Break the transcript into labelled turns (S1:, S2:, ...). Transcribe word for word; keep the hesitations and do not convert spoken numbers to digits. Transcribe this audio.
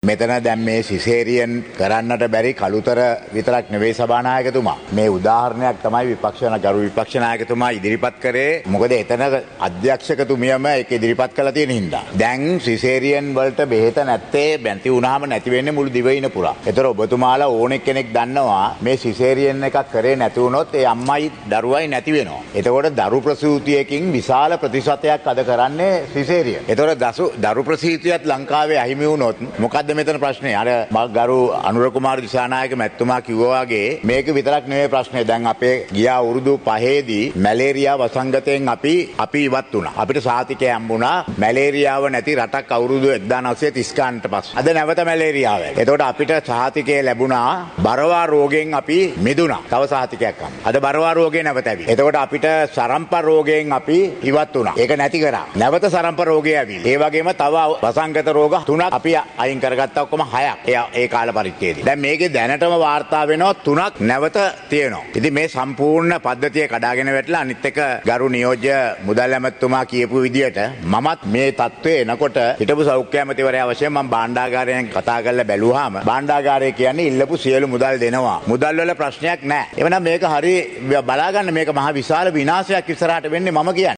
S1: මෙතන දැන් මේ සිසේරියන් කරන්නට බැරි කළුතර විතරක් නෙවෙයි සභානායකතුමා. මේ උදාහරණයක් තමයි විපක්ෂ ගරු විපක්ෂ නායකතුමා ඉදිරිපත් කරේ. මොකද එතන අධ්‍යක්ෂකතුමියම ඒක ඉදිරිපත් කළා තියෙන හින්දා. දැන් සිසේරියන් වලට බෙහෙත නැත්තේ බැඳි වුණාම නැති වෙන්නේ මුළු දිවයින පුරා. ඒතර ඔබතුමාලා ඕනෙක් කෙනෙක් දන්නවා මේ සිසේරියන් එකක් කරේ නැති වුණොත් ඒ අම්මයි දරුවයි නැති වෙනවා. එතකොට දරු ප්‍රසූතියකින් විශාල ප්‍රතිශතයක් අද කරන්නේ සිසේරියන්. එතකොට දරු ප්‍රසූතියත් ලංකාවේ අහිමි වුණොත් මොකද්ද මෙතන ප්‍රශ්නේ? අර ගරු අනුර කුමාර දිසානායක මැතිතුමා කිව්වා වගේ මේක විතරක් නෙවෙයි ප්‍රශ්නේ. දැන් අපේ ගියා අවුරුදු පහේදී මැලේරියා වසංගතයෙන් අපි අපි ඉවත් වුණා. අපිට සාතිකය හම්බුණා මැලේරියාව නැති රටක් අවුරුදු එක්දාස් නවසිය තිස් ගානට පස්සේ. අද නැවත මැලේරියාව. එතකොට අපිට සාතිකය ලැබුණා බරවා රෝගයෙන් අපි මිදුණා. තව සාතිකයක් හම්බ. අද බරවා රෝගේ නැවත ඇවි. එතකොට අපිට සරම්ප රෝගයෙන් අපි ඉවත් වුණා. ඒක නැති කරා. නැවත සරම්ප රෝගය ඇවිල්ලා. ඒ වගේම තව වසංගත රෝග තුනක් අපි අයින් කරගත්තා. ඔක්කොම හයක්. ඒ කාල පරිච්ඡේදයේ. දැන් මේකේ දැනටම වාර්තා වෙනවා තුනක් නැවත තියෙනවා. ඉතින් මේ සම්පූර්ණ පද්ධතිය කඩාගෙන වැටලා අනිත් එක ගරු නියෝජ්‍ය මුදල් ඇමතුමා කියපු විදියට මමත් මේ තත්ත්වය එනකොට හිටපු සෞඛ්‍ය ඇමතිවරයා වශයෙන් මම භාණ්ඩාගාරයෙන් කතා කරලා බැලුවාම භාණ්ඩාගාරය කියන්නේ ඉල්ලපු සියලු මුදල් දෙනවා. මුදල් වල ප්‍රශ්නයක් නැහැ. එවනම් මේක හරි බලාගන්න මේක මහ විශාල විනාශයක් ඉස්සරහට වෙන්නේ මම කියන්නේ.